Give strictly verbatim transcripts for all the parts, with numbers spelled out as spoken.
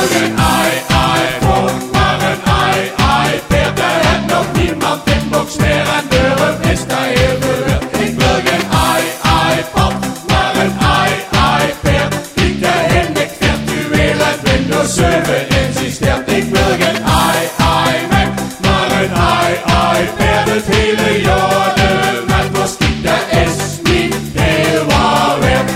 wil geen i-iPhone, maar een i-iPad. Daar heeft nog niemand inbox meer en daarom is dat heel verwirrd. Ik wil geen i-iPod, maar een i-iPad. Die daarin ik virtueel uit Windows zeven insisteert. Ik wil geen i-iMac, maar een i-iPad. Het hele jaar de MacBook, dat is niet heel waar werd.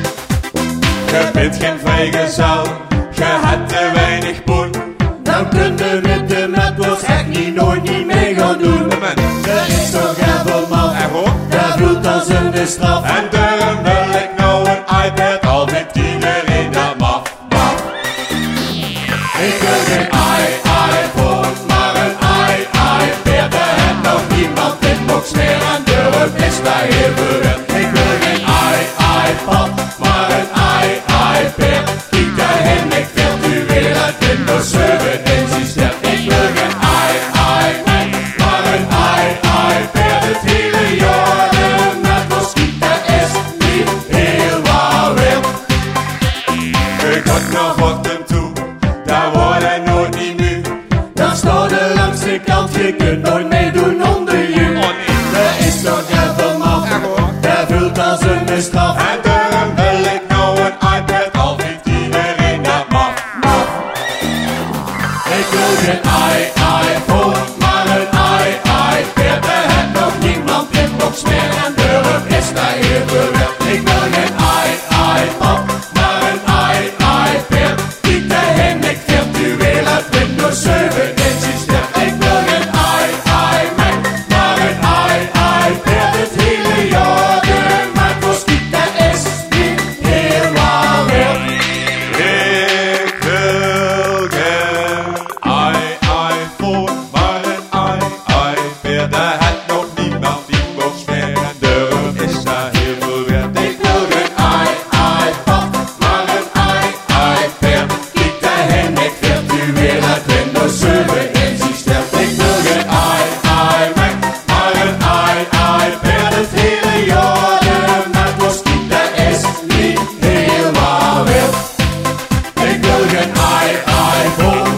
Je bent geen vrijgezel, je hebt te weinig poen. Dan kunnen we de MacBook echt niet nooit niet mee gaan doen. Er is toch even maf, dat voelt als een straf. En daarom wil ik nou een iPad, al vindt iedereen dat maf, maf. Ik wil geen i-iPhone, maar een i-iPad. Daar heeft nog niemand inbox meer en daarom is dat heel verwirrd. Ik wil geen i-iPod, maar een i-iPad. Die daarin ik virtueel uit Windows zeven insisteert. Ik wil geen i-iMac, maar een i-iPad. Het hele jaar de MacBook, dat is niet heel waar werd. Ik had nog wat hem toe, daar wordt hij nooit niet nu. Dan staat er langs de kant, je kunt nooit meedoen onder je. Dat is toch even maf, dat voelt als een straf. En daarom wil ik nou een iPad, al vindt iedereen dat maf, maf. Ik wil geen i-iPhone, maar een i-iPad. Daar heeft nog niemand inbox meer en daarom is dat heel verwirrd. Ik wil geen i-iPod, maar een i-iPad. Die daarin ik virtueel uit Windows zeven insisteert. Ik wil geen i-iMac, maar een i-iPad. Het hele jaar de MacBook, dat is niet heel waar werd. Ik wil geen i-iPhone, maar een i-iPad. Daar heeft nog niemand inbox meer en daarom is dat heel verwirrd. Ik wil geen i-iPod, maar een i-iPad. Die daarin ik virtueel uit Windows zeven insisteert. Ik wil geen i-iMac, maar een i-iPad. Het hele jaar de MacBook, dat is niet heel waar werd. Ik wil geen i-iPhone.